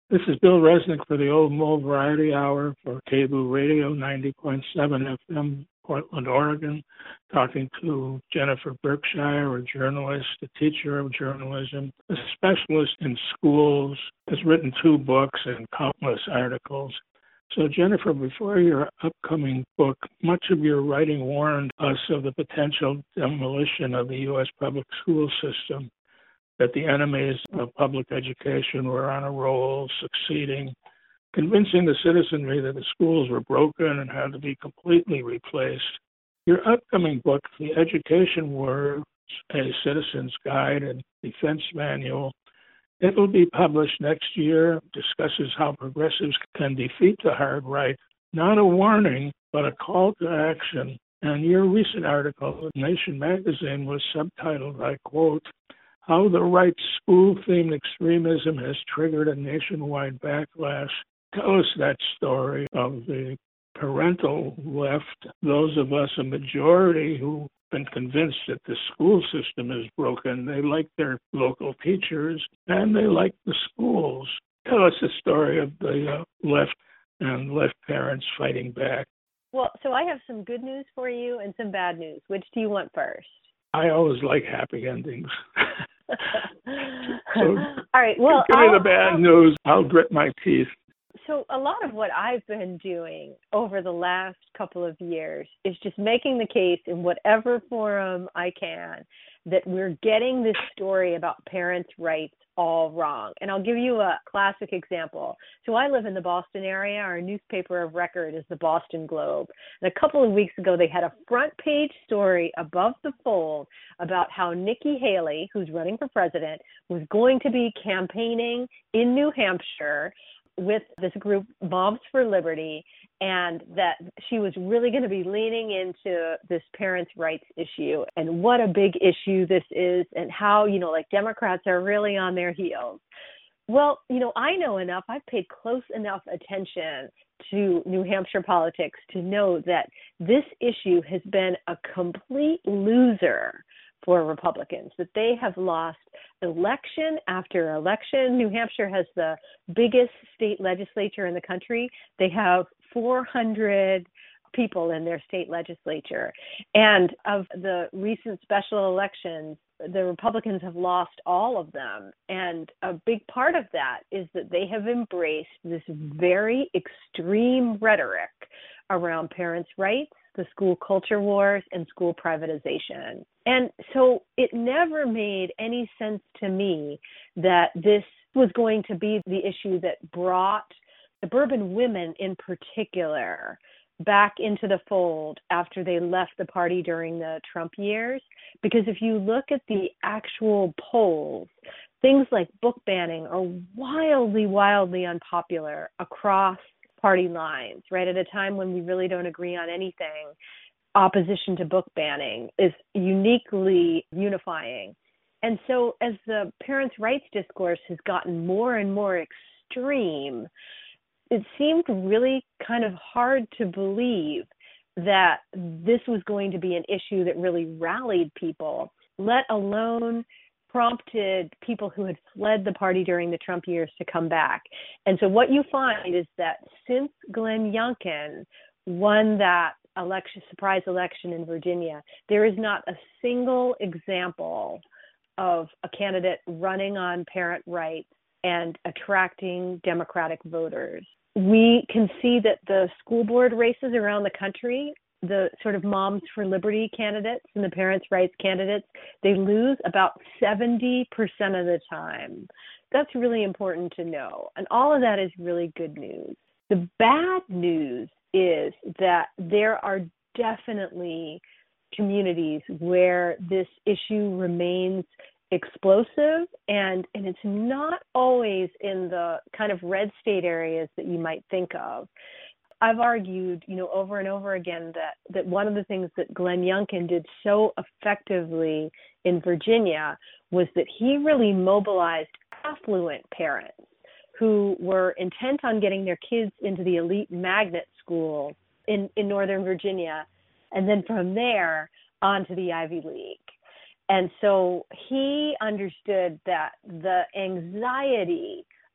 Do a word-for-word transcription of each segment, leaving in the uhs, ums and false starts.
This is Bill Resnick for the Old Mole Variety Hour for K B O O Radio ninety point seven F M, Portland, Oregon, talking to Jennifer Berkshire, a journalist, a teacher of journalism, a specialist in schools, has written two books and countless articles. So, Jennifer, before your upcoming book, much of your writing warned us of the potential demolition of the U S public school system, that the enemies of public education were on a roll, succeeding, convincing the citizenry that the schools were broken and had to be completely replaced. Your upcoming book, The Education Wars, A Citizen's Guide and Defense Manual, it will be published next year, discusses how progressives can defeat the hard right, not a warning, but a call to action. And your recent article in Nation magazine was subtitled, I quote, How the Right's School-Themed Extremism Has Triggered a Nationwide Backlash. Tell us that story of the parental left, those of us, a majority who've been convinced that the school system is broken. They like their local teachers and they like the schools. Tell us the story of the uh, left and left parents fighting back. Well, so I have some good news for you and some bad news. Which do you want first? I always like happy endings. So, all right. Well, give me I'll, the bad news. I'll grit my teeth. So a lot of what I've been doing over the last couple of years is just making the case in whatever forum I can that we're getting this story about parents' rights all wrong. And I'll give you a classic example. So I live in the Boston area. Our newspaper of record is the Boston Globe. And a couple of weeks ago, they had a front page story above the fold about how Nikki Haley, who's running for president, was going to be campaigning in New Hampshire with this group, Moms for Liberty, and that she was really going to be leaning into this parents' rights issue and what a big issue this is and how, you know, like Democrats are really on their heels. Well, you know, I know enough. I've paid close enough attention to New Hampshire politics to know that this issue has been a complete loser for Republicans, that they have lost election after election. New Hampshire has the biggest state legislature in the country. They have four hundred people in their state legislature. And of the recent special elections, the Republicans have lost all of them. And a big part of that is that they have embraced this very extreme rhetoric around parents' rights, the school culture wars, and school privatization. And so it never made any sense to me that this was going to be the issue that brought suburban women in particular back into the fold after they left the party during the Trump years. Because if you look at the actual polls, things like book banning are wildly, wildly unpopular across party lines, right? At a time when we really don't agree on anything, opposition to book banning is uniquely unifying. And so as the parents' rights discourse has gotten more and more extreme, it seemed really kind of hard to believe that this was going to be an issue that really rallied people, let alone prompted people who had fled the party during the Trump years to come back. And so what you find is that since Glenn Youngkin won that election, surprise election in Virginia, there is not a single example of a candidate running on parent rights and attracting Democratic voters. We can see that the school board races around the country, the sort of Moms for Liberty candidates and the parents' rights candidates, they lose about seventy percent of the time. That's really important to know. And all of that is really good news. The bad news is that there are definitely communities where this issue remains explosive, and, and it's not always in the kind of red state areas that you might think of. I've argued, you know, over and over again that, that one of the things that Glenn Youngkin did so effectively in Virginia was that he really mobilized affluent parents who were intent on getting their kids into the elite magnet school in, in Northern Virginia, and then from there on to the Ivy League. And so he understood that the anxiety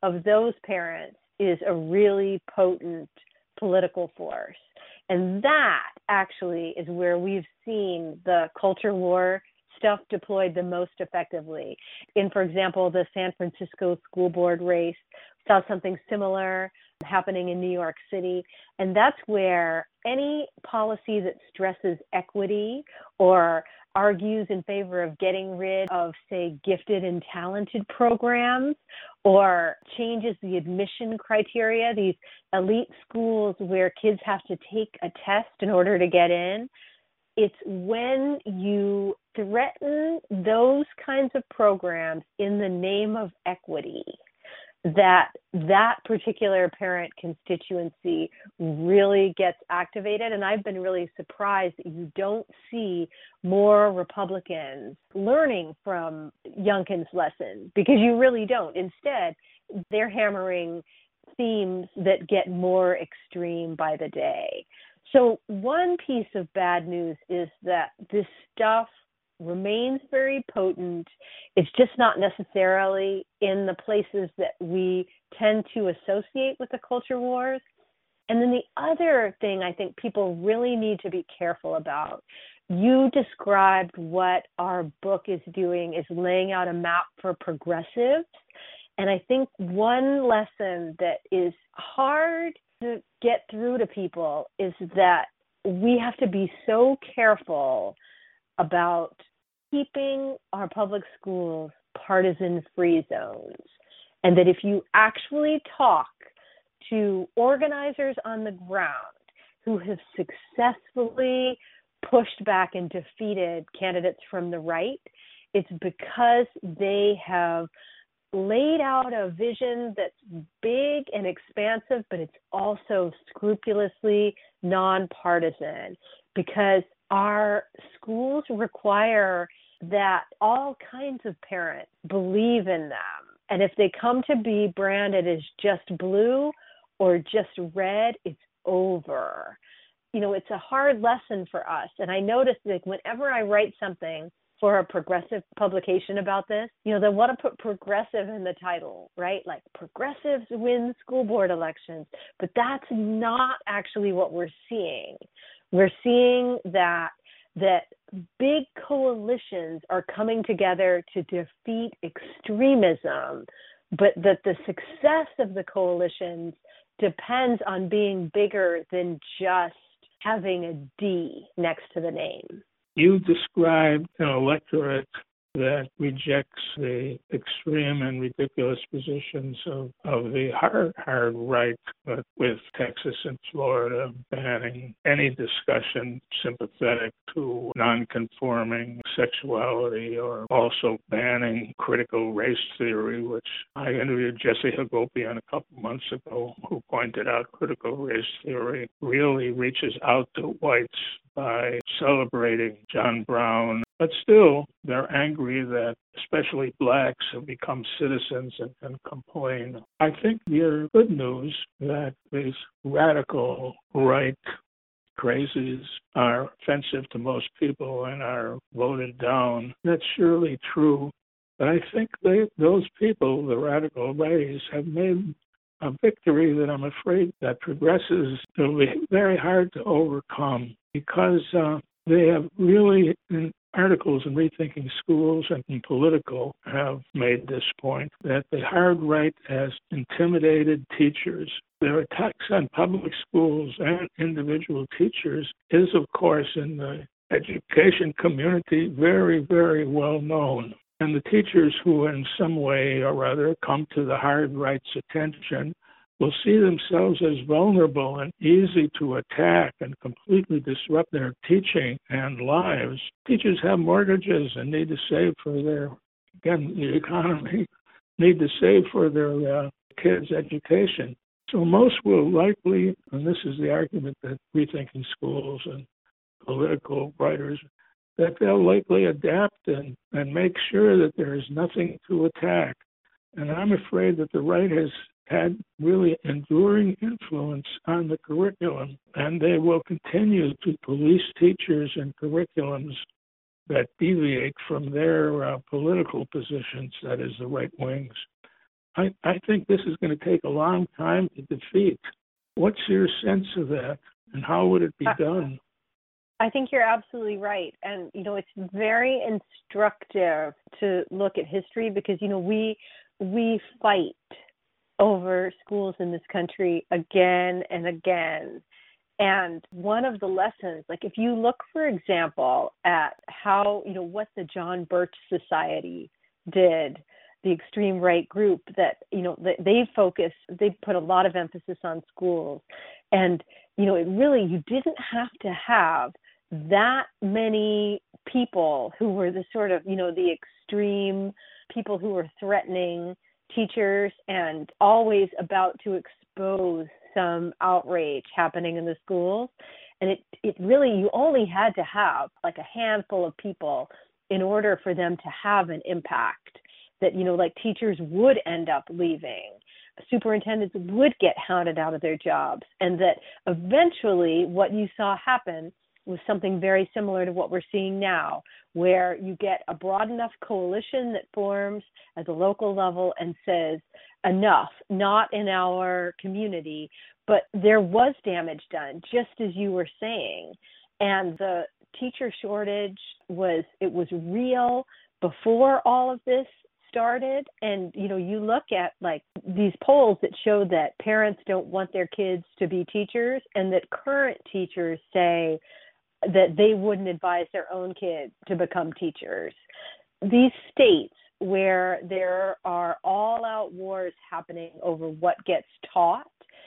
of those parents is a really potent political force. And that actually is where we've seen the culture war stuff deployed the most effectively. In, for example, the San Francisco school board race, saw something similar happening in New York City. And that's where any policy that stresses equity or argues in favor of getting rid of, say, gifted and talented programs, or changes the admission criteria, these elite schools where kids have to take a test in order to get in. It's when you threaten those kinds of programs in the name of equity that that particular parent constituency really gets activated. And I've been really surprised that you don't see more Republicans learning from Youngkin's lesson, because you really don't. Instead, they're hammering themes that get more extreme by the day. So one piece of bad news is that this stuff remains very potent. It's just not necessarily in the places that we tend to associate with the culture wars. And then the other thing I think people really need to be careful about, you described what our book is doing is laying out a map for progressives. And I think one lesson that is hard to get through to people is that we have to be so careful about keeping our public schools partisan-free zones. And that if you actually talk to organizers on the ground who have successfully pushed back and defeated candidates from the right, it's because they have laid out a vision that's big and expansive, but it's also scrupulously nonpartisan, because our schools require that all kinds of parents believe in them. And if they come to be branded as just blue or just red, it's over. You know, it's a hard lesson for us. And I notice that whenever I write something for a progressive publication about this, you know, they want to put progressive in the title, right? Like progressives win school board elections. But that's not actually what we're seeing. We're seeing that that big coalitions are coming together to defeat extremism, but that the success of the coalitions depends on being bigger than just having a D next to the name. You described an electorate that rejects the extreme and ridiculous positions of, of the hard, hard right, but with Texas and Florida banning any discussion sympathetic to nonconforming sexuality, or also banning critical race theory, which I interviewed Jesse Hagopian a couple months ago, who pointed out critical race theory really reaches out to whites by celebrating John Brown. But still, they're angry that especially blacks have become citizens and can complain. I think the good news that these radical right crazies are offensive to most people and are voted down. That's surely true. But I think they, those people, the radical righties, have made a victory that I'm afraid that progressives will be very hard to overcome, because uh, they have really, in articles in Rethinking Schools and in Political, have made this point, that the hard right has intimidated teachers. Their attacks on public schools and individual teachers is, of course, in the education community very, very well known. And the teachers who in some way or other come to the hard right's attention will see themselves as vulnerable and easy to attack and completely disrupt their teaching and lives. Teachers have mortgages and need to save for their, again, the economy, need to save for their uh, kids' education. So most will likely, and this is the argument that Rethinking Schools and political writers, that they'll likely adapt and, and make sure that there is nothing to attack. And I'm afraid that the right has had really enduring influence on the curriculum, and they will continue to police teachers and curriculums that deviate from their uh, political positions, that is, the right wings. I, I think this is going to take a long time to defeat. What's your sense of that, and how would it be done? I think you're absolutely right. And, you know, it's very instructive to look at history because, you know, we we fight over schools in this country again and again. And one of the lessons, like if you look, for example, at how, you know, what the John Birch Society did, the extreme right group that, you know, they focus, they put a lot of emphasis on schools. And, you know, it really, you didn't have to have that many people who were the sort of, you know, the extreme people who were threatening teachers and always about to expose some outrage happening in the schools. And it, it really, you only had to have like a handful of people in order for them to have an impact that, you know, like teachers would end up leaving, superintendents would get hounded out of their jobs, and that eventually what you saw happen was something very similar to what we're seeing now, where you get a broad enough coalition that forms at the local level and says, enough, not in our community, but there was damage done, just as you were saying. And the teacher shortage was, it was real before all of this started. And, you know, you look at like these polls that show that parents don't want their kids to be teachers, and that current teachers say that they wouldn't advise their own kids to become teachers. These states where there are all-out wars happening over what gets taught,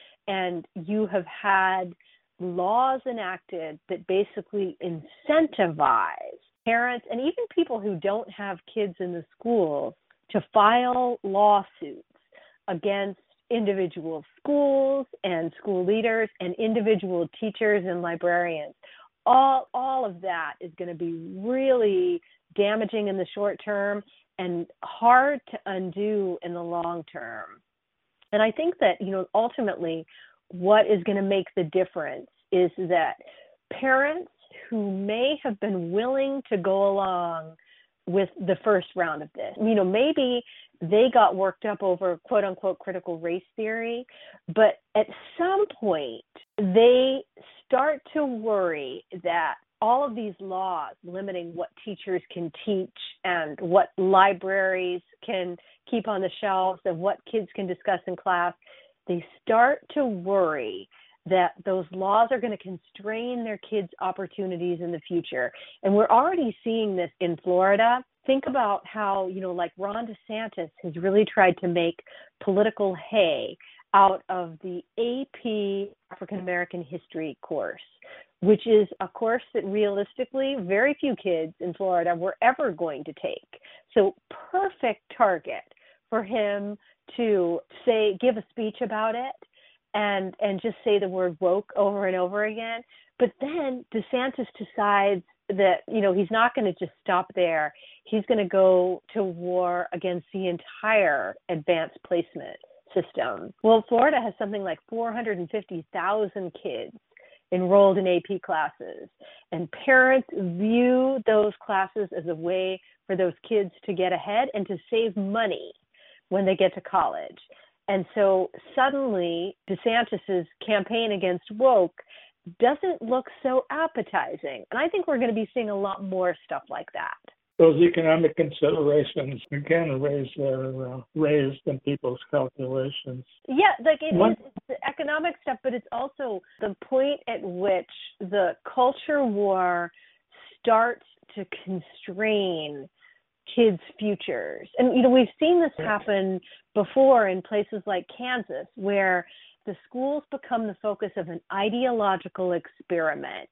and you have had laws enacted that basically incentivize parents and even people who don't have kids in the schools to file lawsuits against individual schools and school leaders and individual teachers and librarians. All all of that is going to be really damaging in the short term and hard to undo in the long term. And I think that, you know, ultimately what is going to make the difference is that parents who may have been willing to go along with the first round of this, you know, maybe they got worked up over quote unquote critical race theory, but at some point they start to worry that all of these laws limiting what teachers can teach and what libraries can keep on the shelves and what kids can discuss in class, they start to worry that those laws are going to constrain their kids' opportunities in the future. And we're already seeing this in Florida. Think about how, you know, like Ron DeSantis has really tried to make political hay out of the A P African American History course, which is a course that realistically very few kids in Florida were ever going to take. So perfect target for him to say, give a speech about it and and just say the word woke over and over again. But then DeSantis decides that, you know, he's not going to just stop there. He's going to go to war against the entire advanced placement system. Well, Florida has something like four hundred fifty thousand kids enrolled in A P classes, and parents view those classes as a way for those kids to get ahead and to save money when they get to college. And so suddenly DeSantis's campaign against woke doesn't look so appetizing. And I think we're going to be seeing a lot more stuff like that. Those economic considerations, again, raise their, uh, raised in people's calculations. Yeah, like it One, is it's the economic stuff, but it's also the point at which the culture war starts to constrain kids' futures. And, you know, we've seen this happen before in places like Kansas, where the schools become the focus of an ideological experiment.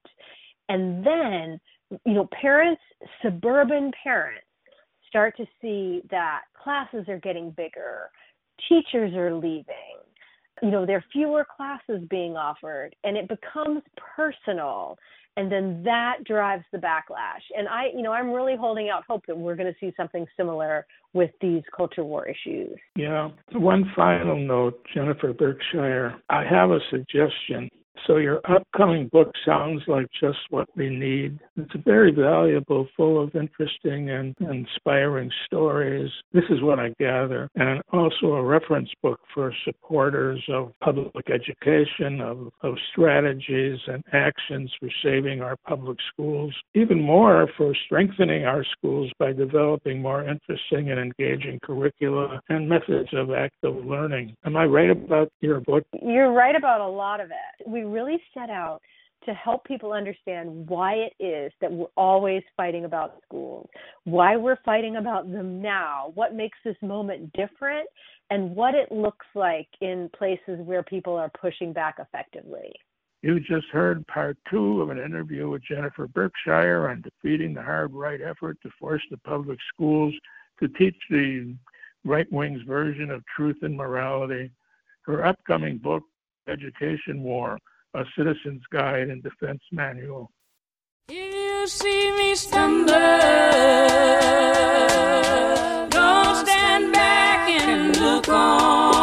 And then, you know, parents, suburban parents, start to see that classes are getting bigger, teachers are leaving, you know, there are fewer classes being offered, and it becomes personal. And then that drives the backlash. And I, you know, I'm really holding out hope that we're going to see something similar with these culture war issues. Yeah. One final note, Jennifer Berkshire. I have a suggestion. So your upcoming book sounds like just what we need. It's very valuable, full of interesting and inspiring stories. This is what I gather. And also a reference book for supporters of public education, of, of strategies and actions for saving our public schools. Even more for strengthening our schools by developing more interesting and engaging curricula and methods of active learning. Am I right about your book? You're right about a lot of it. We really set out to help people understand why it is that we're always fighting about schools, why we're fighting about them now, what makes this moment different, and what it looks like in places where people are pushing back effectively. You just heard part two of an interview with Jennifer Berkshire on defeating the hard right effort to force the public schools to teach the right wing's version of truth and morality. Her upcoming book, Education War, A Citizen's Guide and Defense Manual. You see me stumble, don't stand back and look on.